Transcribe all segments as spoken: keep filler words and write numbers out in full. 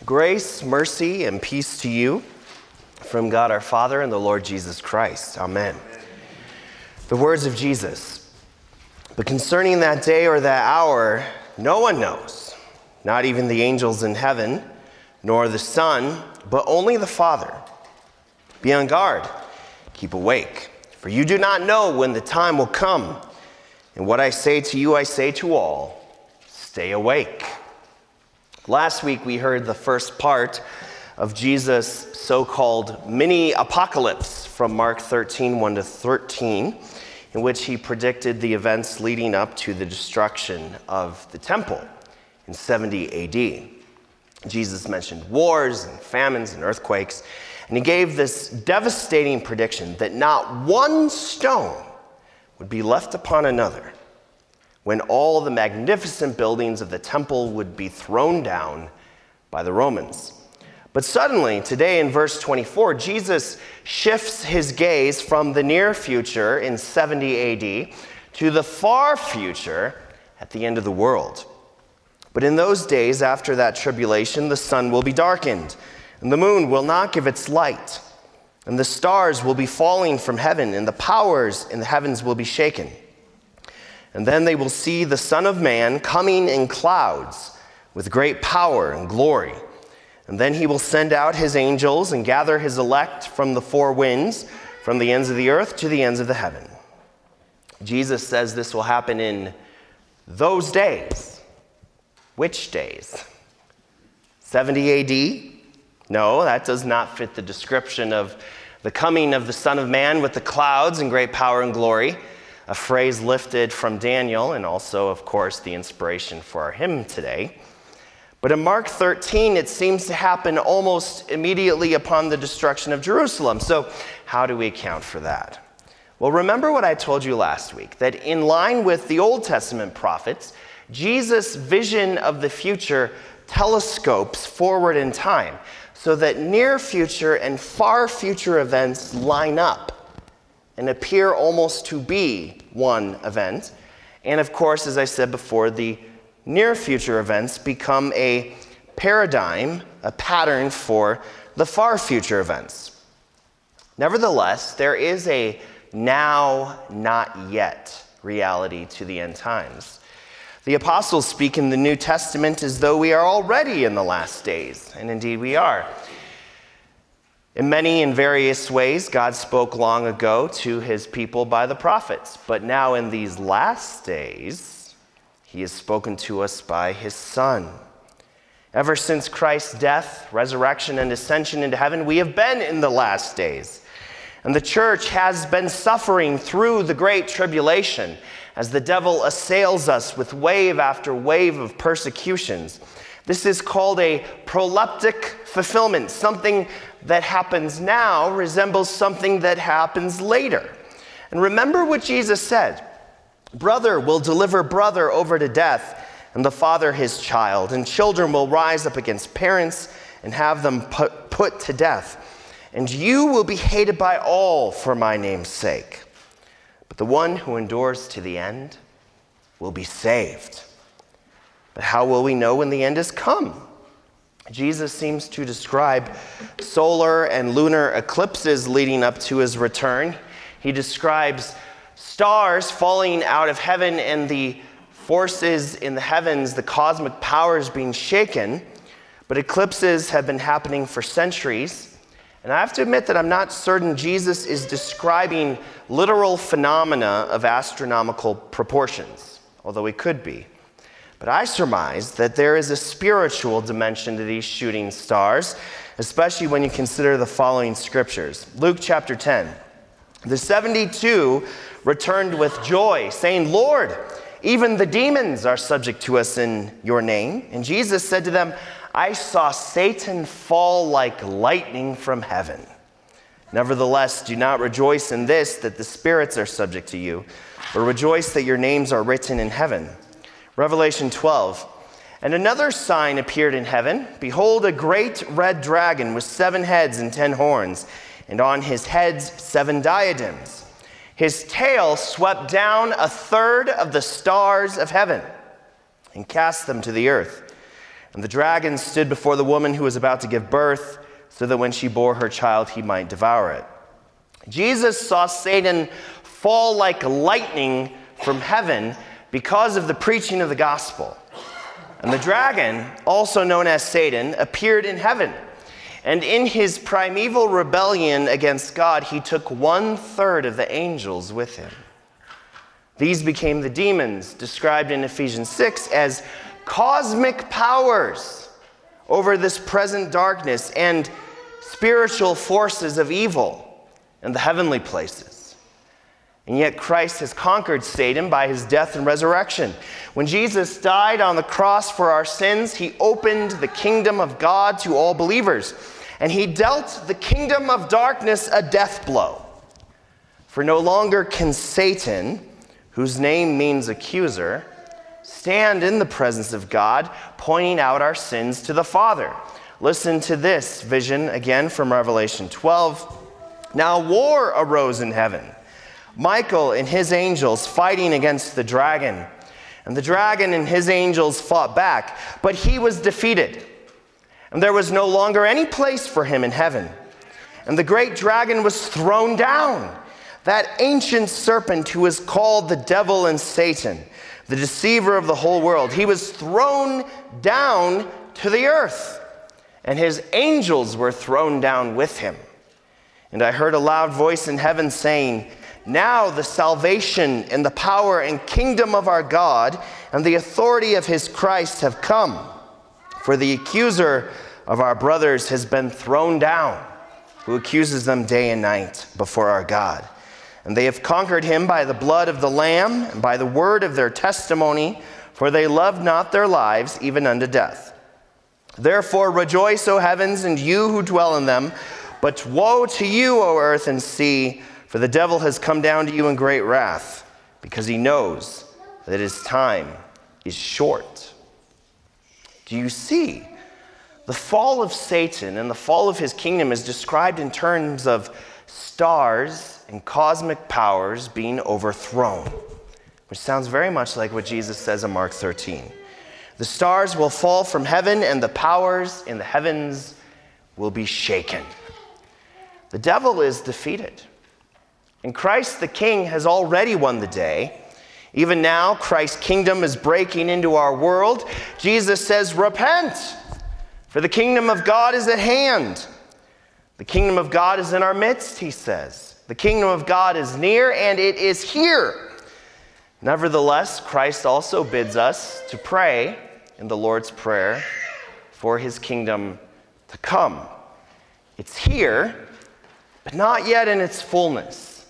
Grace, mercy, and peace to you from God our Father and the Lord Jesus Christ. Amen. Amen. The words of Jesus. But concerning that day or that hour, no one knows, not even the angels in heaven, nor the Son, but only the Father. Be on guard, keep awake, for you do not know when the time will come. And what I say to you, I say to all, stay awake. Last week, we heard the first part of Jesus' so-called mini-apocalypse from Mark thirteen, one to thirteen, in which he predicted the events leading up to the destruction of the temple in seventy A D. Jesus mentioned wars and famines and earthquakes, and he gave this devastating prediction that not one stone would be left upon another when all the magnificent buildings of the temple would be thrown down by the Romans. But suddenly, today in verse twenty-four, Jesus shifts his gaze from the near future in seventy A D to the far future at the end of the world. But in those days after that tribulation, the sun will be darkened, and the moon will not give its light, and the stars will be falling from heaven, and the powers in the heavens will be shaken. And then they will see the Son of Man coming in clouds with great power and glory. And then he will send out his angels and gather his elect from the four winds, from the ends of the earth to the ends of the heaven. Jesus says this will happen in those days. Which days? seventy A D? No, that does not fit the description of the coming of the Son of Man with the clouds and great power and glory, a phrase lifted from Daniel and also, of course, the inspiration for our hymn today. But in Mark thirteen, it seems to happen almost immediately upon the destruction of Jerusalem. So how do we account for that? Well, remember what I told you last week, that in line with the Old Testament prophets, Jesus' vision of the future telescopes forward in time so that near future and far future events line up and appear almost to be one event. And of course, as I said before, the near future events become a paradigm, a pattern for the far future events. Nevertheless, there is a now, not yet reality to the end times. The apostles speak in the New Testament as though we are already in the last days, and indeed we are. In many and various ways, God spoke long ago to his people by the prophets, but now in these last days, he has spoken to us by his Son. Ever since Christ's death, resurrection, and ascension into heaven, we have been in the last days. And the church has been suffering through the great tribulation as the devil assails us with wave after wave of persecutions. This is called a proleptic fulfillment. Something that happens now resembles something that happens later. And remember what Jesus said. Brother will deliver brother over to death, and the father his child. And children will rise up against parents and have them put, put to death. And you will be hated by all for my name's sake. But the one who endures to the end will be saved. But how will we know when the end has come? Jesus seems to describe solar and lunar eclipses leading up to his return. He describes stars falling out of heaven and the forces in the heavens, the cosmic powers being shaken. But eclipses have been happening for centuries. And I have to admit that I'm not certain Jesus is describing literal phenomena of astronomical proportions, although he could be. But I surmise that there is a spiritual dimension to these shooting stars, especially when you consider the following scriptures. Luke chapter ten. The seventy-two returned with joy, saying, Lord, even the demons are subject to us in your name. And Jesus said to them, I saw Satan fall like lightning from heaven. Nevertheless, do not rejoice in this, that the spirits are subject to you, but rejoice that your names are written in heaven. Revelation twelve. And another sign appeared in heaven. Behold, a great red dragon with seven heads and ten horns, and on his heads seven diadems. His tail swept down a third of the stars of heaven and cast them to the earth. And the dragon stood before the woman who was about to give birth, so that when she bore her child, he might devour it. Jesus saw Satan fall like lightning from heaven because of the preaching of the gospel. And the dragon, also known as Satan, appeared in heaven. And in his primeval rebellion against God, he took one third of the angels with him. These became the demons, described in Ephesians six as cosmic powers over this present darkness and spiritual forces of evil in the heavenly places. And yet Christ has conquered Satan by his death and resurrection. When Jesus died on the cross for our sins, he opened the kingdom of God to all believers. And he dealt the kingdom of darkness a death blow. For no longer can Satan, whose name means accuser, stand in the presence of God, pointing out our sins to the Father. Listen to this vision again from Revelation twelve. Now war arose in heaven. Michael and his angels fighting against the dragon. And the dragon and his angels fought back, but he was defeated. And there was no longer any place for him in heaven. And the great dragon was thrown down, that ancient serpent who is called the devil and Satan, the deceiver of the whole world. He was thrown down to the earth, and his angels were thrown down with him. And I heard a loud voice in heaven saying, now the salvation and the power and kingdom of our God and the authority of his Christ have come. For the accuser of our brothers has been thrown down, who accuses them day and night before our God. And they have conquered him by the blood of the Lamb and by the word of their testimony, for they loved not their lives even unto death. Therefore rejoice, O heavens, and you who dwell in them. But woe to you, O earth and sea, for the devil has come down to you in great wrath, because he knows that his time is short. Do you see? The fall of Satan and the fall of his kingdom is described in terms of stars and cosmic powers being overthrown, which sounds very much like what Jesus says in Mark thirteen. The stars will fall from heaven, and the powers in the heavens will be shaken. The devil is defeated, and Christ the King has already won the day. Even now, Christ's kingdom is breaking into our world. Jesus says, repent, for the kingdom of God is at hand. The kingdom of God is in our midst, he says. The kingdom of God is near, and it is here. Nevertheless, Christ also bids us to pray in the Lord's Prayer for his kingdom to come. It's here, but not yet in its fullness.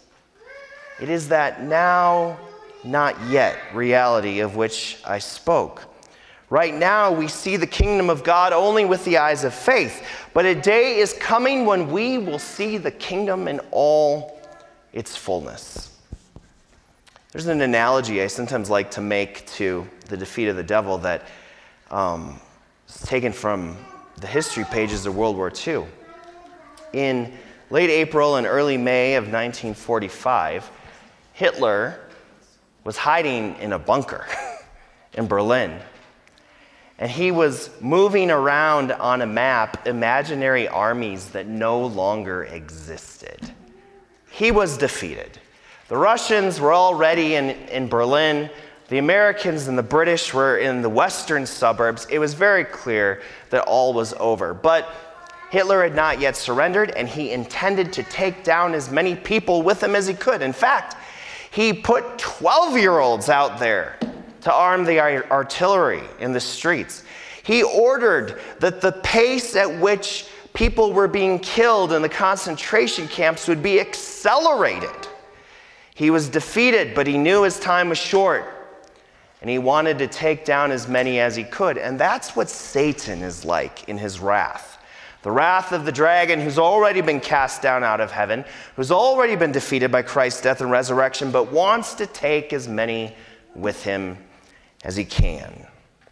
It is that now, not yet reality of which I spoke. Right now, we see the kingdom of God only with the eyes of faith, but a day is coming when we will see the kingdom in all its fullness. There's an analogy I sometimes like to make to the defeat of the devil that um, is taken from the history pages of World War Two. In late April and early May of nineteen forty-five, Hitler was hiding in a bunker in Berlin. And he was moving around on a map imaginary armies that no longer existed. He was defeated. The Russians were already in, in Berlin. The Americans and the British were in the western suburbs. It was very clear that all was over. But Hitler had not yet surrendered, and he intended to take down as many people with him as he could. In fact, he put twelve-year-olds out there to arm the artillery in the streets. He ordered that the pace at which people were being killed in the concentration camps would be accelerated. He was defeated, but he knew his time was short, and he wanted to take down as many as he could. And that's what Satan is like in his wrath. The wrath of the dragon, who's already been cast down out of heaven, who's already been defeated by Christ's death and resurrection, but wants to take as many with him as he can.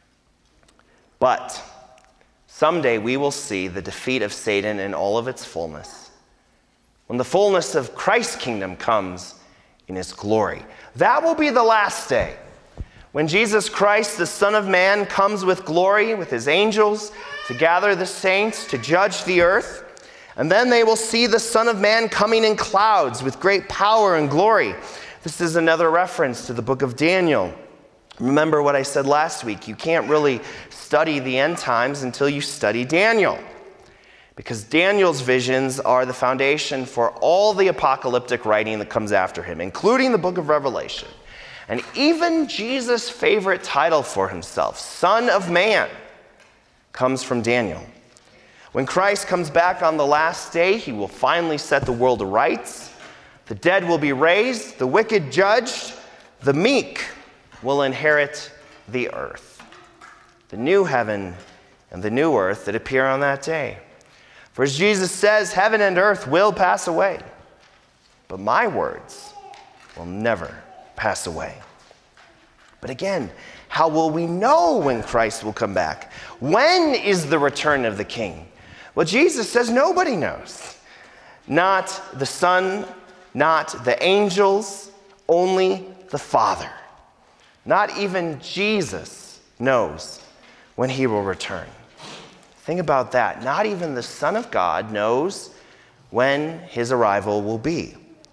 But someday we will see the defeat of Satan in all of its fullness, when the fullness of Christ's kingdom comes in his glory. That will be the last day, When Jesus Christ, the Son of Man, comes with glory with his angels to gather the saints to judge the earth, and then they will see the Son of Man coming in clouds with great power and glory. This is another reference to the book of Daniel. Remember what I said last week. You can't really study the end times until you study Daniel, because Daniel's visions are the foundation for all the apocalyptic writing that comes after him, including the book of Revelation. And even Jesus' favorite title for himself, Son of Man, comes from Daniel. When Christ comes back on the last day, he will finally set the world to rights. The dead will be raised, the wicked judged, the meek will inherit the earth, the new heaven and the new earth that appear on that day. For as Jesus says, heaven and earth will pass away, but my words will never pass away. But again, how will we know when Christ will come back? When is the return of the King? Well, Jesus says nobody knows. Not the Son, not the angels, only the Father. Not even Jesus knows when he will return. Think about that. Not even the Son of God knows when his arrival will be.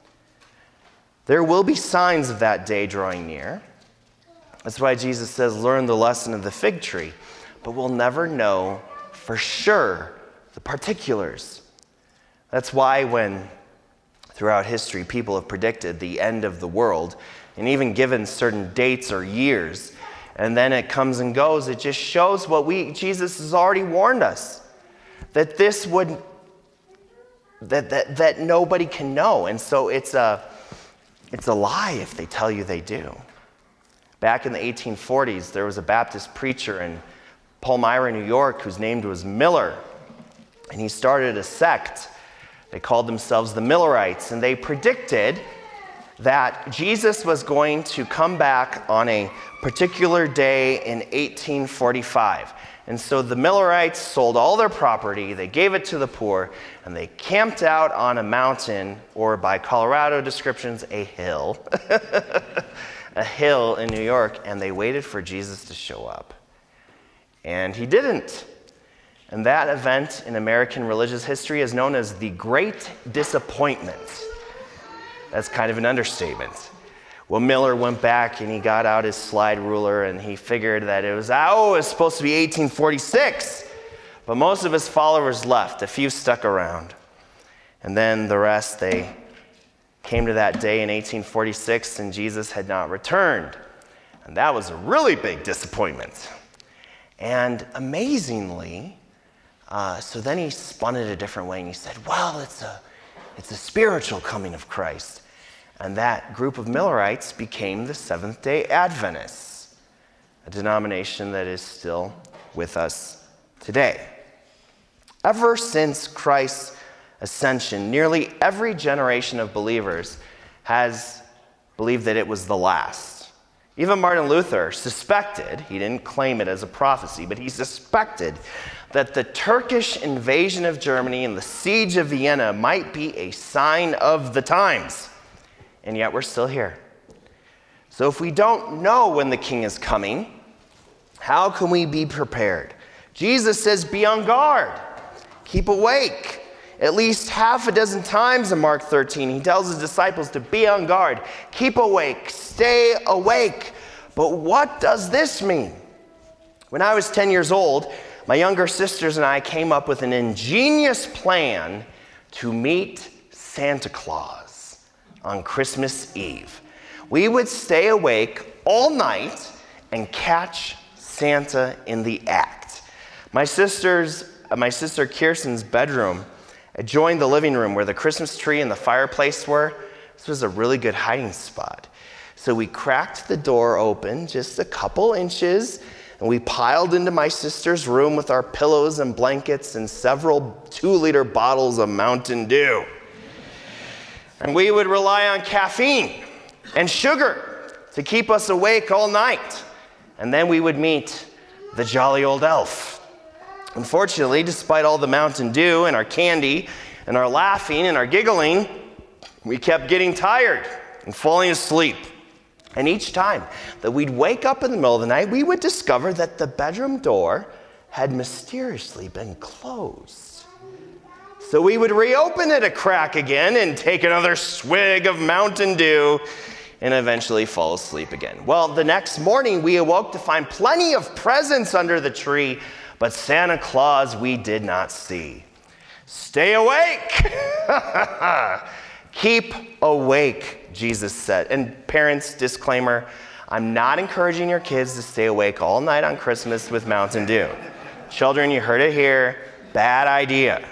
There will be signs of that day drawing near. That's why Jesus says, learn the lesson of the fig tree. But we'll never know for sure the particulars. That's why when throughout history people have predicted the end of the world and even given certain dates or years, and then it comes and goes, it just shows what we Jesus has already warned us, that this would that that that nobody can know. And so it's a it's a lie if they tell you they do. Back in the eighteen forties, there was a Baptist preacher in Palmyra, New York, whose name was Miller. And he started a sect. They called themselves the Millerites. And they predicted that Jesus was going to come back on a particular day in eighteen forty-five. And so the Millerites sold all their property, they gave it to the poor, and they camped out on a mountain, or by Colorado descriptions, a hill. a hill in New York, and they waited for Jesus to show up. And he didn't. And that event in American religious history is known as the Great Disappointment. That's kind of an understatement. Well, Miller went back and he got out his slide ruler and he figured that it was, oh, it was supposed to be eighteen forty-six. But most of his followers left. A few stuck around. And then the rest, they came to that day in eighteen forty-six and Jesus had not returned. And that was a really big disappointment. And amazingly, uh, so then he spun it a different way and he said, well, it's a, it's a spiritual coming of Christ. And that group of Millerites became the Seventh-day Adventists, a denomination that is still with us today. Ever since Christ's ascension, nearly every generation of believers has believed that it was the last. Even Martin Luther suspected, he didn't claim it as a prophecy, but he suspected that the Turkish invasion of Germany and the siege of Vienna might be a sign of the times. And yet we're still here. So if we don't know when the King is coming, how can we be prepared? Jesus says, be on guard. Keep awake. At least half a dozen times in Mark thirteen, he tells his disciples to be on guard. Keep awake. Stay awake. But what does this mean? When I was ten years old, my younger sisters and I came up with an ingenious plan to meet Santa Claus on Christmas Eve. We would stay awake all night and catch Santa in the act. My sister's, uh, my sister Kirsten's bedroom adjoined the living room where the Christmas tree and the fireplace were. This was a really good hiding spot. So we cracked the door open just a couple inches, and we piled into my sister's room with our pillows and blankets and several two-liter bottles of Mountain Dew. And we would rely on caffeine and sugar to keep us awake all night. And then we would meet the jolly old elf. Unfortunately, despite all the Mountain Dew and our candy and our laughing and our giggling, we kept getting tired and falling asleep. And each time that we'd wake up in the middle of the night, we would discover that the bedroom door had mysteriously been closed. So we would reopen it a crack again and take another swig of Mountain Dew and eventually fall asleep again. Well, the next morning we awoke to find plenty of presents under the tree, but Santa Claus we did not see. Stay awake! Keep awake, Jesus said. And parents, disclaimer, I'm not encouraging your kids to stay awake all night on Christmas with Mountain Dew. Children, you heard it here, bad idea.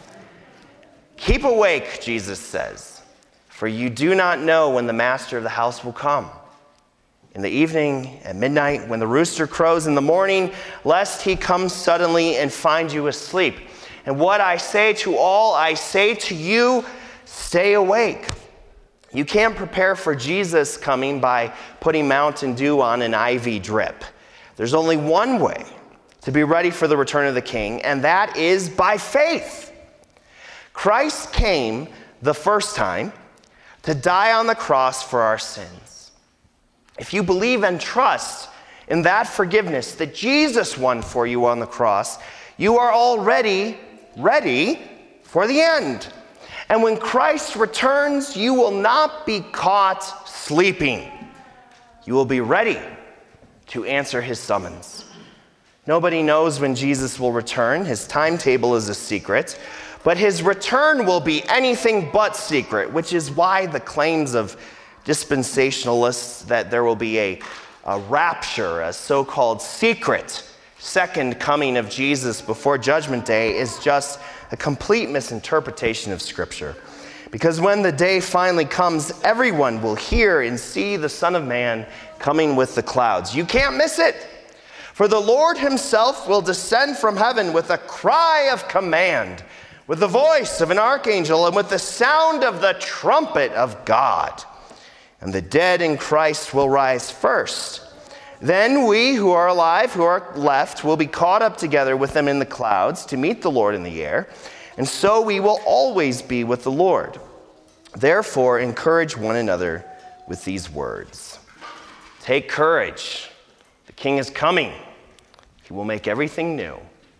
Keep awake, Jesus says, for you do not know when the master of the house will come. In the evening, at midnight, when the rooster crows in the morning, lest he come suddenly and find you asleep. And what I say to all, I say to you, stay awake. You can't prepare for Jesus coming by putting Mountain Dew on an I V drip. There's only one way to be ready for the return of the King, and that is by faith. Christ came the first time to die on the cross for our sins. If you believe and trust in that forgiveness that Jesus won for you on the cross, you are already ready for the end. And when Christ returns, you will not be caught sleeping. You will be ready to answer his summons. Nobody knows when Jesus will return. His timetable is a secret. But his return will be anything but secret, which is why the claims of dispensationalists that there will be a, a rapture, a so-called secret second coming of Jesus before Judgment Day, is just a complete misinterpretation of Scripture. Because when the day finally comes, everyone will hear and see the Son of Man coming with the clouds. You can't miss it. For the Lord himself will descend from heaven with a cry of command, with the voice of an archangel, and with the sound of the trumpet of God. And the dead in Christ will rise first. Then we who are alive, who are left, will be caught up together with them in the clouds to meet the Lord in the air. And so we will always be with the Lord. Therefore, encourage one another with these words. Take courage. The King is coming. He will make everything new.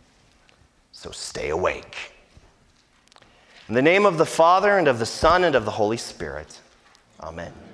So stay awake. In the name of the Father, and of the Son, and of the Holy Spirit. Amen.